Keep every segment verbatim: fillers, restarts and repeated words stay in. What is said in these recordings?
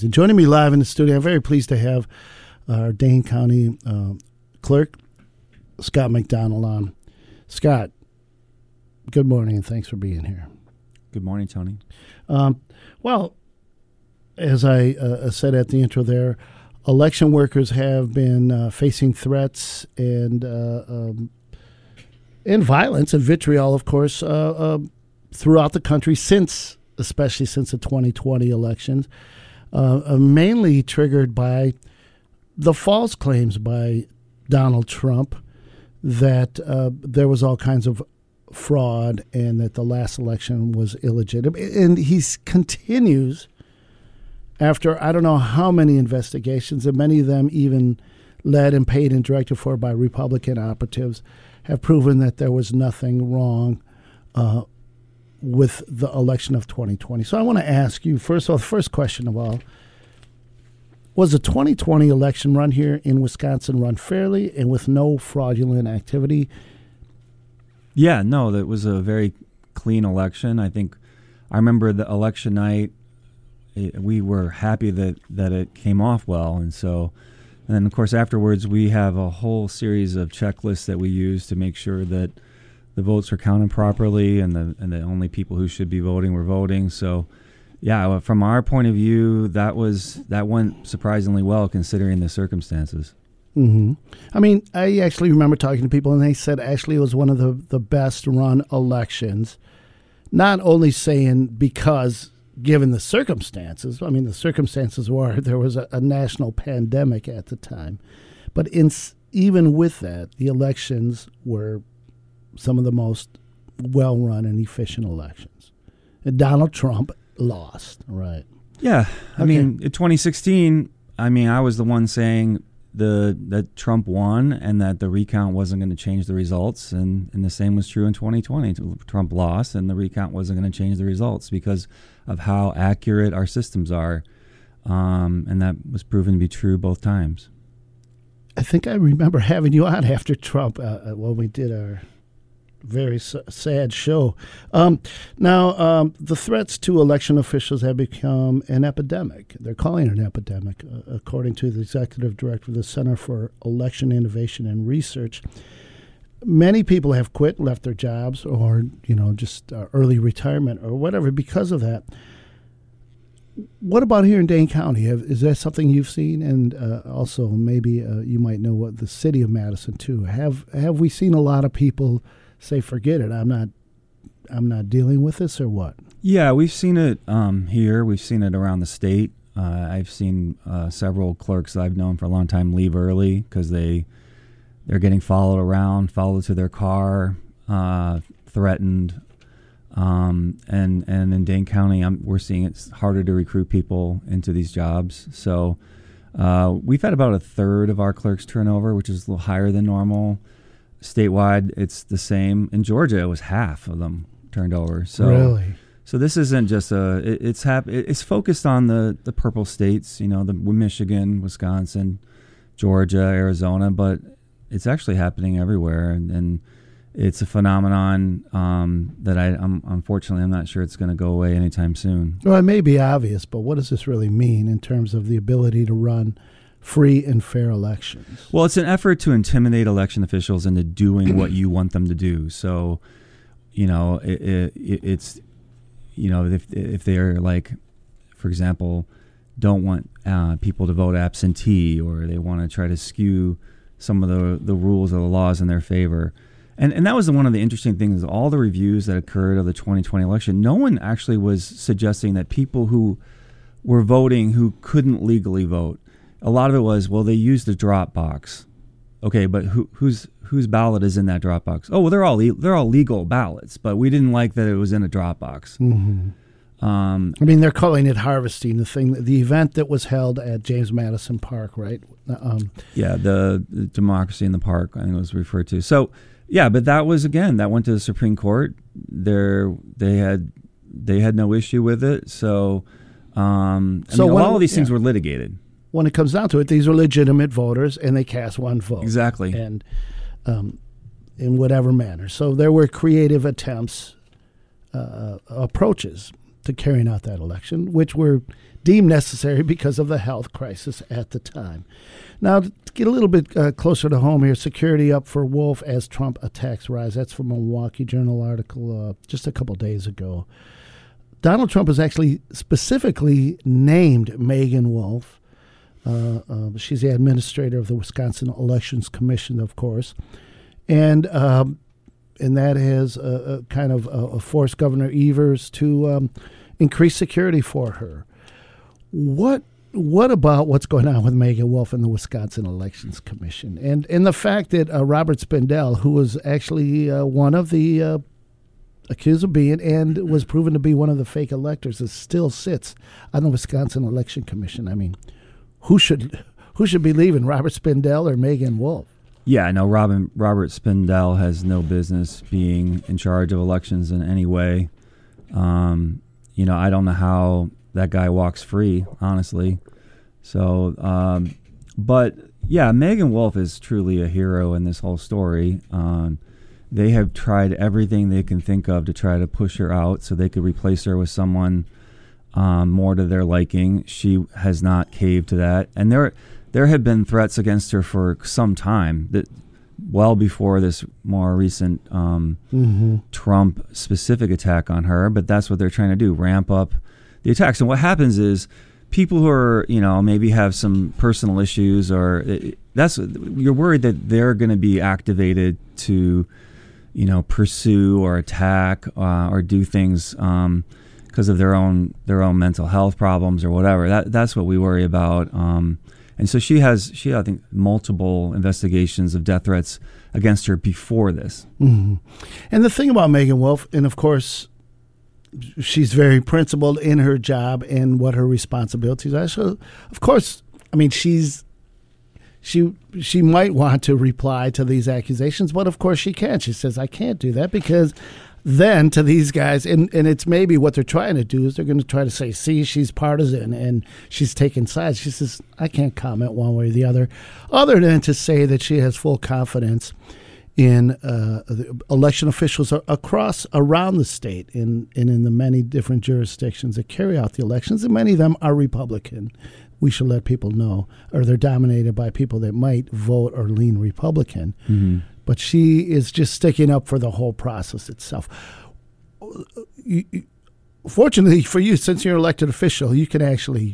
And joining me live in the studio, I'm very pleased to have our Dane County uh, clerk, Scott McDonald, on. Scott, good morning and thanks for being here. Good morning, Tony. Um, well, as I uh, said at the intro there, election workers have been uh, facing threats and uh, um, and violence and vitriol, of course, uh, uh, throughout the country since, especially since the twenty twenty elections. Uh, uh, mainly triggered by the false claims by Donald Trump that uh, there was all kinds of fraud and that the last election was illegitimate. And he continues after I don't know how many investigations, and many of them even led and paid and directed for by Republican operatives, have proven that there was nothing wrong uh, with the election of twenty twenty. So I want to ask you, first of all, the first question of all, was the twenty twenty election run here in Wisconsin run fairly and with no fraudulent activity? Yeah, no, that was a very clean election. I think I remember the election night, it, we were happy that, that it came off well. And so, and then of course afterwards we have a whole series of checklists that we use to make sure that the votes were counted properly, and the and the only people who should be voting were voting. So, yeah, from our point of view, that was that went surprisingly well considering the circumstances. Mm-hmm. I mean, I actually remember talking to people, and they said actually it was one of the, the best run elections. Not only saying because given the circumstances, I mean the circumstances were there was a, a national pandemic at the time, but in, even with that, the elections were some of the most well-run and efficient elections. And Donald Trump lost, right? Yeah. I Okay. mean, in twenty sixteen, I mean, I was the one saying the that Trump won and that the recount wasn't going to change the results. And, and the same was true in twenty twenty. Trump lost and the recount wasn't going to change the results because of how accurate our systems are. Um, and that was proven to be true both times. I think I remember having you on after Trump uh, when we did our very s- sad show. Um, now, um, the threats to election officials have become an epidemic. They're calling it an epidemic, uh, according to the executive director of the Center for Election Innovation and Research. Many people have quit, left their jobs, or you know, just uh, early retirement or whatever because of that. What about here in Dane County? Have, is that something you've seen? And uh, also, maybe uh, you might know what the city of Madison too. Have have we seen a lot of people say, "Forget it, I'm not, I'm not dealing with this," or what? Yeah, we've seen it um, here. We've seen it around the state. Uh, I've seen uh, several clerks that I've known for a long time leave early because they they're getting followed around, followed to their car, uh, threatened. Um, and, and in Dane County, I'm, we're seeing it's harder to recruit people into these jobs. So uh, we've had about a third of our clerks turnover, which is a little higher than normal. Statewide, it's the same. In Georgia, it was half of them turned over. So, really? So this isn't just a. It, it's hap- It's focused on the, the purple states. You know, the Michigan, Wisconsin, Georgia, Arizona, but it's actually happening everywhere, and, and it's a phenomenon um, that I, I'm unfortunately I'm not sure it's going to go away anytime soon. Well, it may be obvious, but what does this really mean in terms of the ability to run free and fair elections? Well, it's an effort to intimidate election officials into doing what you want them to do. So, you know, it, it, it's, you know, if if they're like, for example, don't want uh, people to vote absentee, or they want to try to skew some of the the rules or the laws in their favor. And and that was one of the interesting things. All the reviews that occurred of the twenty twenty election, no one actually was suggesting that people who were voting who couldn't legally vote, a lot of it was, well, they used the drop box. Okay, but who, whose whose ballot is in that drop box? Oh, well, they're all le- they're all legal ballots, but we didn't like that it was in a drop box. Mm-hmm. Um, I mean, they're calling it harvesting, the thing, the event that was held at James Madison Park, right? Um, yeah, the, the Democracy in the Park, I think it was referred to. So, yeah, but that was, again, that went to the Supreme Court. There, they had they had no issue with it. So, um, I so mean, when, all of these things yeah. were litigated. When it comes down to it, these are legitimate voters, and they cast one vote. Exactly. And um, in whatever manner. So there were creative attempts, uh, approaches to carrying out that election, which were deemed necessary because of the health crisis at the time. Now, to get a little bit uh, closer to home here, security up for Wolf as Trump attacks rise. That's from a Milwaukee Journal article uh, just a couple days ago. Donald Trump has actually specifically named Meagan Wolf. Uh, uh, she's the administrator of the Wisconsin Elections Commission, of course. And um, and that has uh, uh, kind of uh, forced Governor Evers to um, increase security for her. What What about what's going on with Meagan Wolf and the Wisconsin Elections Commission, and and the fact that uh, Robert Spindell, who was actually uh, one of the uh, accused of being and was proven to be one of the fake electors, is still sits on the Wisconsin Election Commission? I mean, who should who should be leaving, Robert Spindell or Meagan Wolf? Yeah, no, Robin, Robert Spindell has no business being in charge of elections in any way. Um, you know, I don't know how that guy walks free, honestly. So, um, but yeah, Meagan Wolf is truly a hero in this whole story. Um, they have tried everything they can think of to try to push her out so they could replace her with someone um, more to their liking. She has not caved to that. And there there have been threats against her for some time, that well before this more recent um, mm-hmm. Trump-specific attack on her. But that's what they're trying to do, ramp up the attacks. And what happens is people who are, you know, maybe have some personal issues, or that's, you're worried that they're going to be activated to, you know, pursue or attack uh, or do things um, because of their own their own mental health problems or whatever. That that's what we worry about. Um, and so she has, she I think, multiple investigations of death threats against her before this. Mm-hmm. And the thing about Meagan Wolf, and of course, she's very principled in her job and what her responsibilities are. So, of course, I mean, she's she she might want to reply to these accusations, but of course she can't. She says, I can't do that, because then to these guys, and, and it's maybe what they're trying to do is they're going to try to say, see, she's partisan and she's taking sides. She says, I can't comment one way or the other, other than to say that she has full confidence in uh, the election officials across, around the state, in, and in the many different jurisdictions that carry out the elections, and many of them are Republican. We should let people know, or they're dominated by people that might vote or lean Republican. Mm-hmm. But she is just sticking up for the whole process itself. You, you, fortunately for you, since you're an elected official, you can actually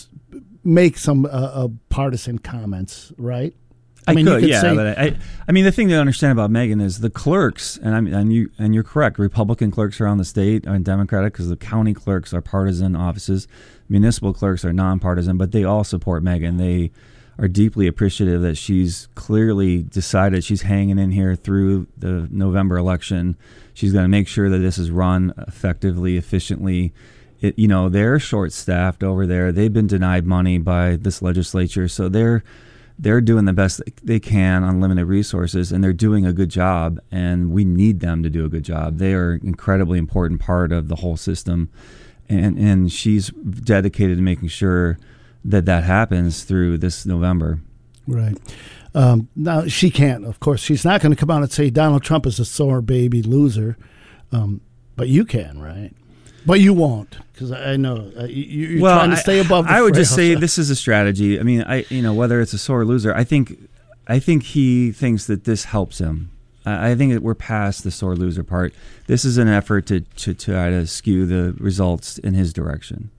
make some uh, uh, partisan comments, right? I, I mean, could, you could yeah, say, but I, I mean, the thing to understand about Meagan is the clerks, and I mean, and you, and you're correct. Republican clerks around the state are Democratic, because the county clerks are partisan offices. Municipal clerks are nonpartisan, but they all support Meagan. They are deeply appreciative that she's clearly decided she's hanging in here through the November election. She's going to make sure that this is run effectively, efficiently. It, you know, they're short-staffed over there. They've been denied money by this legislature, so they're they're doing the best they can on limited resources, and they're doing a good job, and we need them to do a good job. They are an incredibly important part of the whole system, and and she's dedicated to making sure that that happens through this November. Right. Um, now, she can't, of course, she's not going to come out and say Donald Trump is a sore baby loser, um, but you can, right? But you won't, because I know uh, you, you're well, trying to stay above the I would frail. just say this is a strategy. I mean, I you know, whether it's a sore loser, I think I think he thinks that this helps him. I, I think that we're past the sore loser part. This is an effort to, to, to try to skew the results in his direction.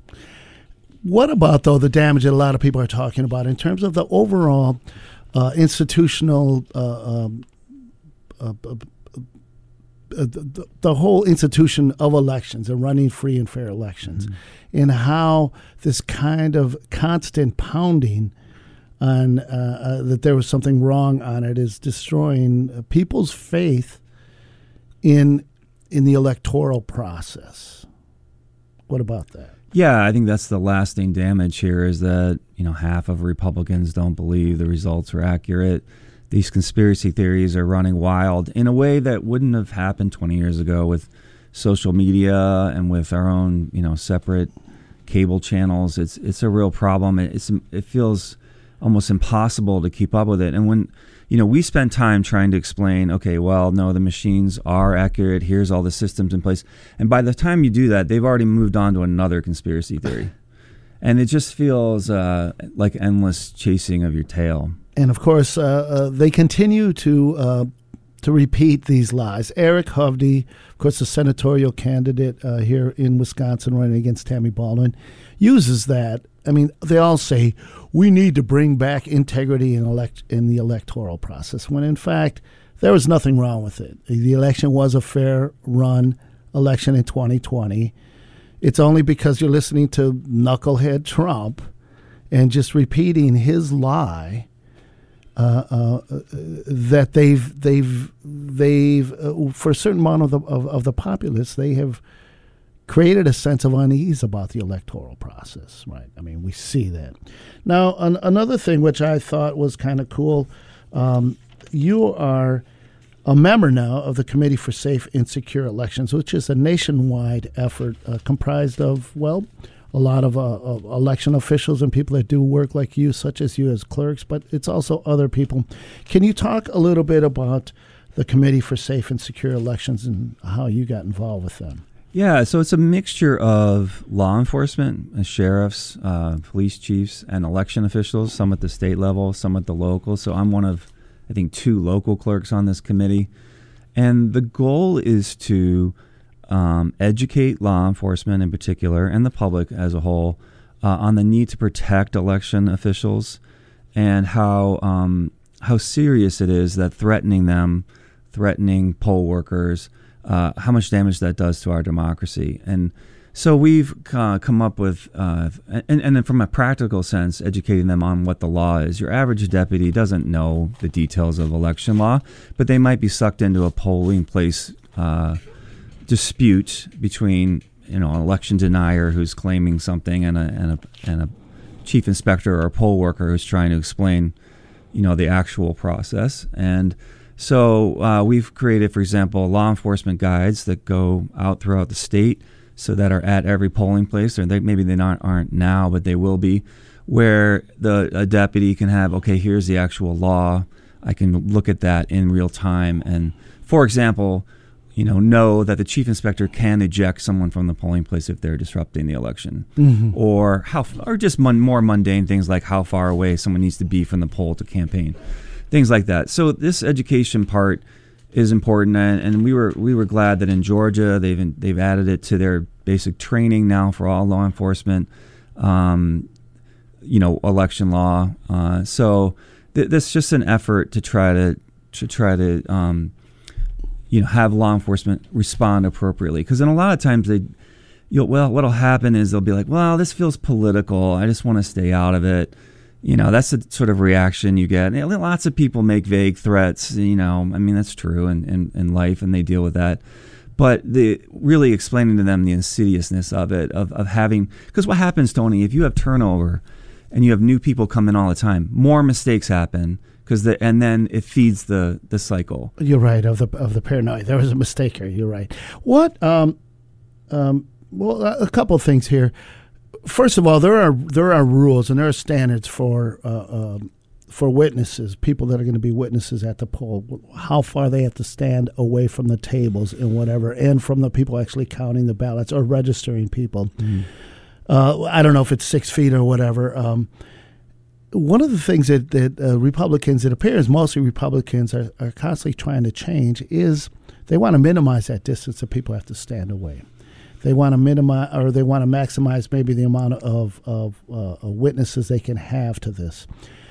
What about, though, the damage that a lot of people are talking about in terms of the overall uh, institutional, uh, um, uh, uh, uh, the, the whole institution of elections and running free and fair elections, mm-hmm. and how this kind of constant pounding on uh, uh, that there was something wrong on it is destroying people's faith in in the electoral process. What about that? Yeah, I think that's the lasting damage here, is that, you know, half of Republicans don't believe the results are accurate. These conspiracy theories are running wild in a way that wouldn't have happened twenty years ago with social media and with our own, you know, separate cable channels. It's it's a real problem. It's it feels almost impossible to keep up with it. And when, you know, we spend time trying to explain, okay, well, no, the machines are accurate. Here's all the systems in place. And by the time you do that, they've already moved on to another conspiracy theory. And it just feels uh, like endless chasing of your tail. And of course, uh, uh, they continue to uh, to repeat these lies. Eric Hovde, of course, the senatorial candidate uh, here in Wisconsin running against Tammy Baldwin, uses that. I mean, they all say, we need to bring back integrity in, elect- in the electoral process, when in fact, there was nothing wrong with it. The election was a fair run election in twenty twenty. It's only because you're listening to knucklehead Trump and just repeating his lie uh, uh, that they've they've they've uh, for a certain amount of the of, of the populace, they have created a sense of unease about the electoral process. Right? I mean, we see that. Now, an, another thing which I thought was kind of cool, um, you are a member now of the Committee for Safe and Secure Elections, which is a nationwide effort uh, comprised of, well, a lot of, uh, of election officials and people that do work like you, such as you as clerks, but it's also other people. Can you talk a little bit about the Committee for Safe and Secure Elections and how you got involved with them? Yeah, so it's a mixture of law enforcement, uh, sheriffs, uh, police chiefs, and election officials, some at the state level, some at the local. So I'm one of I think, two local clerks on this committee. And the goal is to um, educate law enforcement in particular and the public as a whole uh, on the need to protect election officials and how um, how serious it is that threatening them, threatening poll workers, uh, how much damage that does to our democracy. And so we've uh, come up with, uh, and, and then from a practical sense, educating them on what the law is. Your average deputy doesn't know the details of election law, but they might be sucked into a polling place uh, dispute between, you know, an election denier who's claiming something and a and a and a chief inspector or a poll worker who's trying to explain, you know, the actual process. And so uh, we've created, for example, law enforcement guides that go out throughout the state, so that are at every polling place, or they, maybe they not aren't now, but they will be, where the a deputy can have, okay, here's the actual law. I can look at that in real time, and for example, you know, know that the chief inspector can eject someone from the polling place if they're disrupting the election, mm-hmm. or how, or just mon- more mundane things like how far away someone needs to be from the poll to campaign, things like that. So this education part is important, and, and we were we were glad that in Georgia they've they've added it to their basic training now for all law enforcement, um, you know, election law. Uh, so th- this is just an effort to try to to try to um, you know, have law enforcement respond appropriately, because then a lot of times they, you know, well, what'll happen is they'll be like, well, this feels political. I just want to stay out of it. You know, that's the sort of reaction you get. And lots of people make vague threats, you know, I mean, that's true in, in, in life, and they deal with that. But the really explaining to them the insidiousness of it, of, of having, because what happens, Tony, if you have turnover and you have new people come in all the time, more mistakes happen, because the, and then it feeds the, the cycle. You're right, of the of the paranoia. There was a mistake here. You're right. What, um, um, well, a couple of things here. First of all, there are there are rules and there are standards for uh, um, for witnesses, people that are going to be witnesses at the poll, how far they have to stand away from the tables and whatever, and from the people actually counting the ballots or registering people. Mm. Uh, I don't know if it's six feet or whatever. Um, one of the things that, that uh, Republicans, it appears mostly Republicans, are, are constantly trying to change is they want to minimize that distance that people have to stand away. They want to minimize, or they want to maximize maybe the amount of of uh, witnesses they can have to this.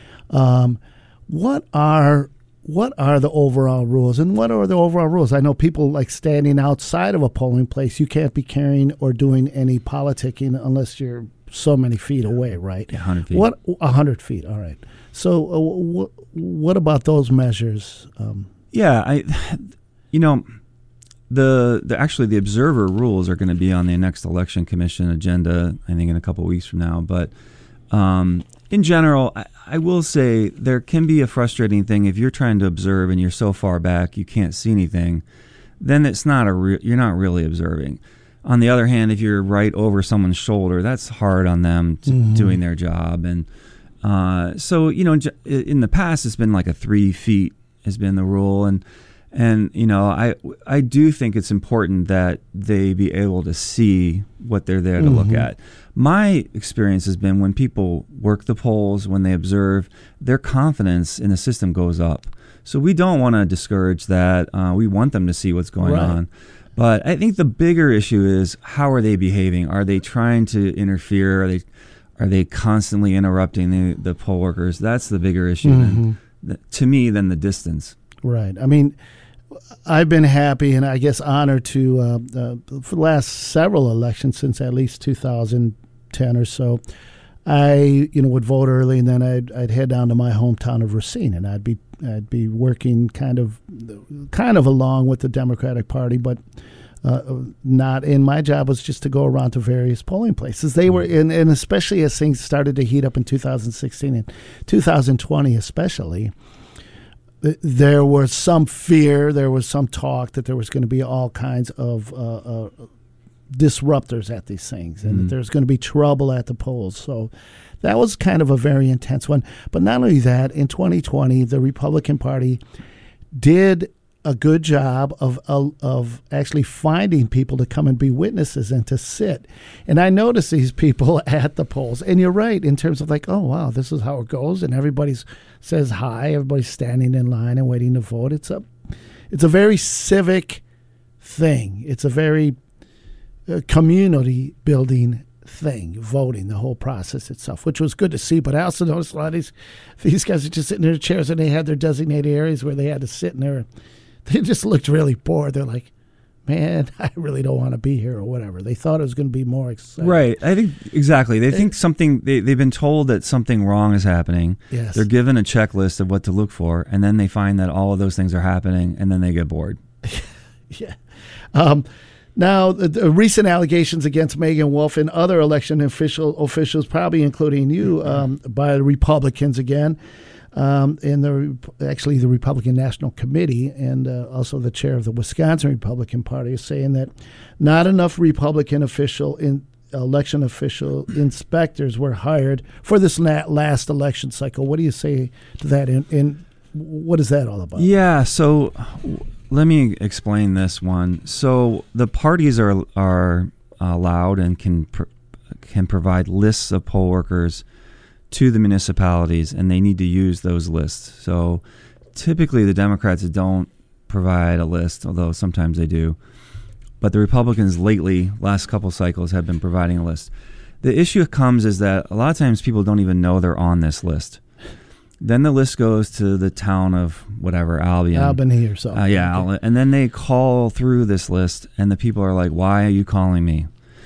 Um, what are what are the overall rules, and what are the overall rules? I know people like standing outside of a polling place. You can't be carrying or doing any politicking unless you're so many feet away, right? Yeah, one hundred feet. What one hundred feet? All right. So, uh, what what about those measures? Um, yeah, I, you know. The, the actually the observer rules are going to be on the next election commission agenda, I think, in a couple of weeks from now. But um, in general, I, I will say there can be a frustrating thing if you're trying to observe and you're so far back you can't see anything. Then it's not a re- you're not really observing. On the other hand, if you're right over someone's shoulder, that's hard on them to, mm-hmm. doing their job. And uh, so you know, in the past, it's been like a three feet has been the rule, and And, you know, I, I do think it's important that they be able to see what they're there to mm-hmm. look at. My experience has been when people work the polls, when they observe, their confidence in the system goes up. So we don't want to discourage that. Uh, we want them to see what's going right. on. But I think the bigger issue is, how are they behaving? Are they trying to interfere? Are they are they constantly interrupting the, the poll workers? That's the bigger issue mm-hmm. than, to me than the distance. Right. I mean, I've been happy and I guess honored to, uh, uh, for the last several elections, since at least two thousand ten or so, I, you know, would vote early, and then I'd, I'd head down to my hometown of Racine, and I'd be I'd be working kind of kind of along with the Democratic Party, but uh, not. And my job was just to go around to various polling places. They were in, and especially as things started to heat up in two thousand sixteen and two thousand twenty, especially. There was some fear, there was some talk that there was going to be all kinds of uh, uh, disruptors at these things, and mm-hmm. that there's going to be trouble at the polls. So that was kind of a very intense one. But not only that, in twenty twenty, the Republican Party did a good job of uh, of actually finding people to come and be witnesses and to sit. And I noticed these people at the polls. And you're right in terms of like, oh, wow, this is how it goes. And everybody says hi. Everybody's standing in line and waiting to vote. It's a, it's a very civic thing. It's a very uh, community building thing, voting, the whole process itself, which was good to see. But I also noticed a lot of these, these guys are just sitting in their chairs, and they had their designated areas where they had to sit in there. They just looked really bored. They're like, man, I really don't want to be here or whatever. They thought it was going to be more exciting. Right. I think exactly. They think something, they, they've been told that something wrong is happening. Yes. They're given a checklist of what to look for, and then they find that all of those things are happening, and then they get bored. yeah. Um, now, the, the recent allegations against Megan Wolf and other election official officials, probably including you, um, by the Republicans again, Um, and the actually the Republican National Committee and uh, also the chair of the Wisconsin Republican Party is saying that not enough Republican official in election official inspectors were hired for this last election cycle. What do you say to that? And, and what is that all about? Yeah, so let me explain this one. So the parties are are allowed and can pr- can provide lists of poll workers to the municipalities, and they need to use those lists. So typically the Democrats don't provide a list, although sometimes they do. But the Republicans lately, last couple cycles, have been providing a list. The issue comes is that a lot of times people don't even know they're on this list. Then the list goes to the town of whatever, Albion. Albany or something. Uh, yeah, okay. And then they call through this list, and the people are like, why are you calling me?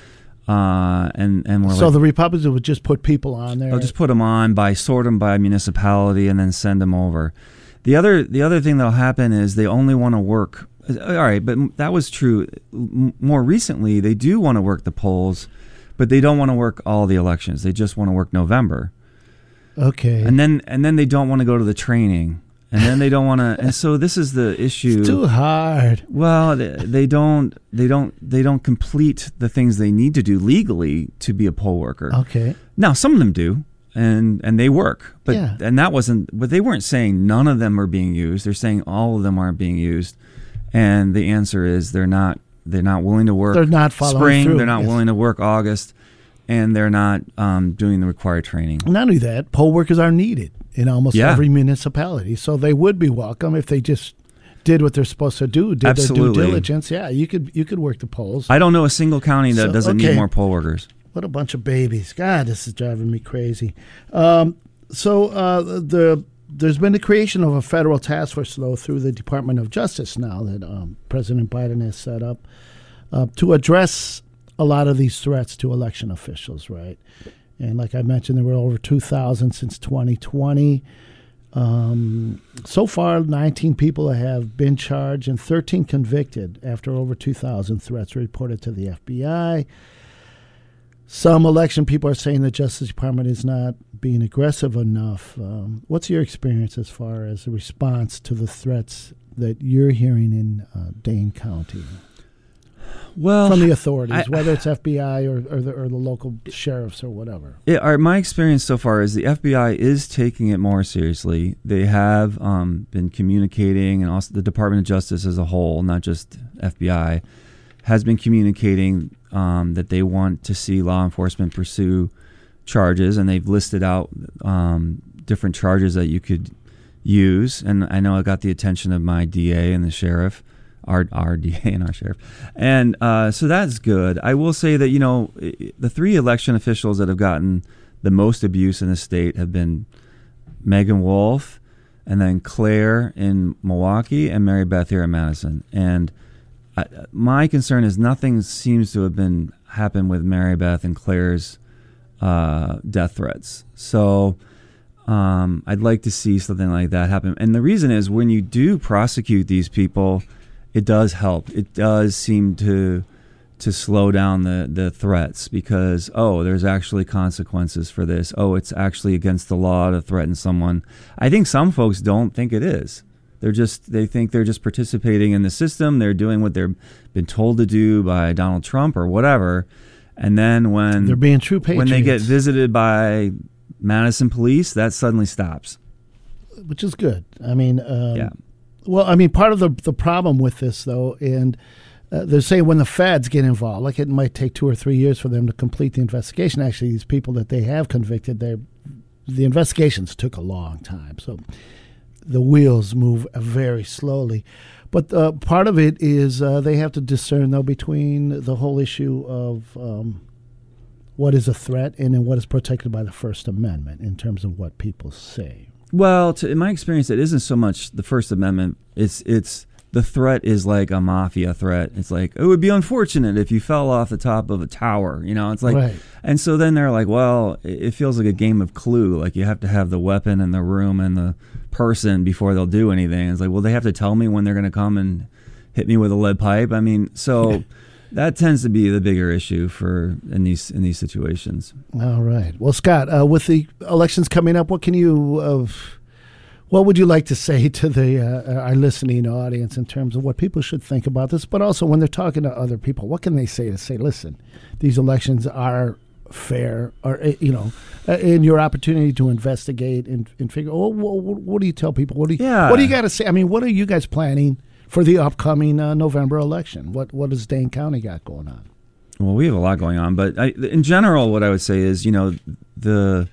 Uh, and, and we're so like, the Republicans would just put people on there. They'll just put them on by sort them by municipality and then send them over. The other the other thing that'll happen is they only want to work. All right, but that was true. More recently, they do want to work the polls, but they don't want to work all the elections. They just want to work November. Okay. And then and then they don't want to go to the training. And then they don't want to, and so this is the issue. It's too hard. Well, they, they don't, they don't, they don't complete the things they need to do legally to be a poll worker. Okay. Now, some of them do, and and they work, but yeah. and that wasn't. But they weren't saying none of them are being used. They're saying all of them aren't being used, and the answer is they're not. They're not willing to work. They're not following spring. through. They're not yes. willing to work August, and they're not um, doing the required training. Not only that, poll workers are needed in almost yeah. every municipality. So they would be welcome if they just did what they're supposed to do, did Absolutely. their due diligence. Yeah, you could you could work the polls. I don't know a single county that so, doesn't okay. need more poll workers. What a bunch of babies. God, this is driving me crazy. Um, so uh, the there's been the creation of a federal task force, though, through the Department of Justice now that um, President Biden has set up uh, to address a lot of these threats to election officials, right? And like I mentioned, there were over two thousand since twenty twenty. Um, so far, nineteen people have been charged and thirteen convicted after over two thousand threats reported to the F B I. Some election people are saying the Justice Department is not being aggressive enough. Um, what's your experience as far as the response to the threats that you're hearing in uh, Dane County? well, from the authorities, I, whether it's F B I or, or, the, or the local sheriffs or whatever? It, our, my experience so far is the F B I is taking it more seriously. They have um, been communicating, and also the Department of Justice as a whole, not just F B I, has been communicating um, that they want to see law enforcement pursue charges, and they've listed out um, different charges that you could use. And I know I got the attention of my D A and the sheriff. Our, our D A and our sheriff. And uh, so that's good. I will say that, you know, the three election officials that have gotten the most abuse in the state have been Megan Wolf, and then Claire in Milwaukee, and Mary Beth here in Madison. And I, my concern is nothing seems to have been happened with Mary Beth and Claire's uh, death threats. So um, I'd like to see something like that happen. And the reason is when you do prosecute these people, it does help. It does seem to to slow down the, the threats because, oh, there's actually consequences for this. Oh, it's actually against the law to threaten someone. I think some folks don't think it is. They're just they think they're just participating in the system. They're doing what they've been told to do by Donald Trump or whatever. And then when they're being true patriots, when they get visited by Madison police, that suddenly stops. Which is good. I mean, um, yeah. Well, I mean, part of the the problem with this, though, and uh, they're saying when the feds get involved, like it might take two or three years for them to complete the investigation. Actually, these people that they have convicted, they the investigations took a long time, so the wheels move very slowly. But uh, part of it is uh, they have to discern, though, between the whole issue of um, what is a threat and then what is protected by the First Amendment in terms of what people say. Well, to, in my experience, it isn't so much the First Amendment. It's it's the threat is like a mafia threat. It's like, it would be unfortunate if you fell off the top of a tower. You know, it's like, right. And so then they're like, well, it feels like a game of Clue. Like you have to have the weapon in the room and the person before they'll do anything. It's like, well, they have to tell me when they're going to come and hit me with a lead pipe. I mean, so that tends to be the bigger issue for in these in these situations. All right. Well, Scott, uh, with the elections coming up, what can you, uh, what would you like to say to the uh, our listening audience in terms of what people should think about this? But also when they're talking to other people, what can they say to say, listen, these elections are fair, or you know, in your opportunity to investigate and, and figure. Oh, what, what do you tell people? What do you, yeah. what do you got to say? I mean, what are you guys planning for the upcoming uh, November election? What what does Dane County got going on? Well, we have a lot going on, but I, in general, what I would say is, you know, the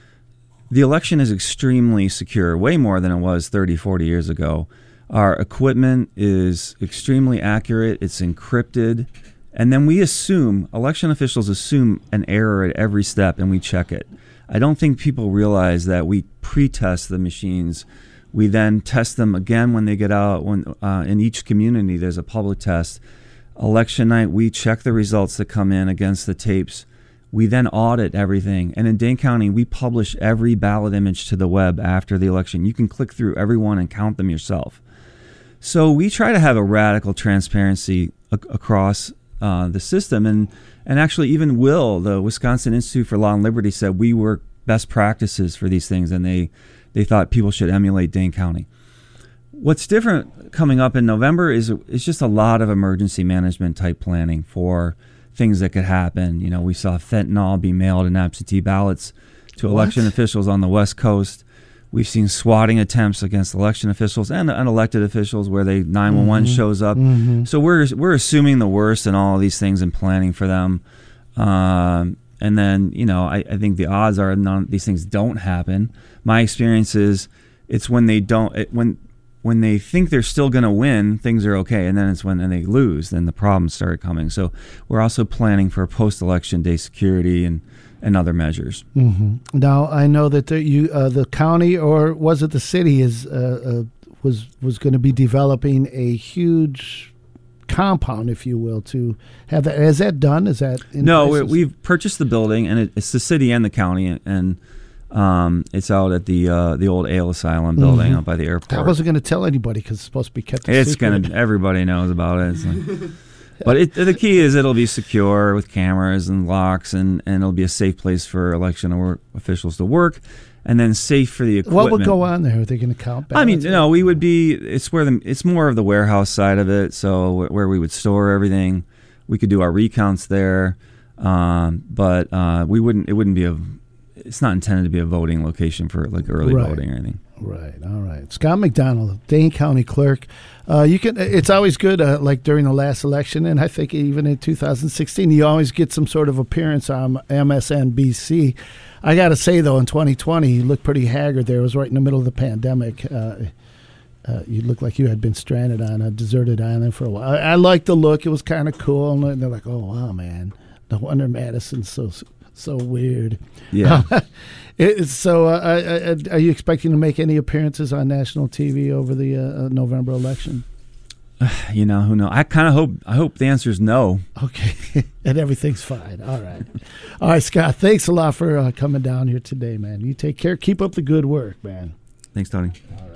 the election is extremely secure, way more than it was thirty, forty years ago. Our equipment is extremely accurate. It's encrypted. And then we assume, election officials assume an error at every step, and we check it. I don't think people realize that we pre-test the machines. We then test them again when they get out. When uh, in each community, there's a public test. Election night, we check the results that come in against the tapes. We then audit everything. And in Dane County, we publish every ballot image to the web after the election. You can click through every one and count them yourself. So we try to have a radical transparency a- across uh, the system. And, and actually, even Will, the Wisconsin Institute for Law and Liberty, said we were best practices for these things, and they, they thought people should emulate Dane County. What's different coming up in November is it's just a lot of emergency management type planning for things that could happen. You know, we saw fentanyl be mailed in absentee ballots to What? election officials on the West Coast. We've seen swatting attempts against election officials and unelected officials where they nine one one mm-hmm. shows up. Mm-hmm. So we're we're assuming the worst in all of these things and planning for them. Um, and then, you know, I, I think the odds are none these things don't happen. My experience is it's when they don't it, when when they think they're still going to win, things are okay. And then it's when they lose, then the problems start coming. So we're also planning for post-election day security and, and other measures. Mm-hmm. Now, I know that the, you, uh, the county, or was it the city, is uh, uh, was was going to be developing a huge compound, if you will, to have that. Is that done? Is that in No, places? we, we've purchased the building, and it, it's the city and the county, and Um, it's out at the uh, the old Ale Asylum building mm-hmm. out by the airport. I wasn't going to tell anybody because it's supposed to be kept a It's secret. gonna. Everybody knows about it. It's like, but it, the key is it'll be secure with cameras and locks, and, and it'll be a safe place for election or officials to work, and then safe for the equipment. What would go on there? Are they going to count ballots? I mean, no, we would be. It's where the. It's more of the warehouse side of it. So where we would store everything. we could do our recounts there, um, but uh, we wouldn't. It wouldn't be a. It's not intended to be a voting location for like early Right. voting or anything. Right. All right. Scott McDonald, Dane County Clerk. Uh, you can. It's always good. Uh, like during the last election, and I think even in two thousand sixteen, you always get some sort of appearance on M S N B C. I got to say though, in twenty twenty, you looked pretty haggard. There, it was right in the middle of the pandemic. Uh, uh, you looked like you had been stranded on a deserted island for a while. I, I liked the look. It was kind of cool. And they're like, "Oh wow, man! No wonder Madison's so so weird." Yeah. It, so, uh, I, I, are you expecting to make any appearances on national T V over the uh, November election? You know, who knows? I kind of hope. I hope the answer is no. Okay, and everything's fine. All right, all right, Scott. Thanks a lot for uh, coming down here today, man. You take care. Keep up the good work, man. Thanks, Tony.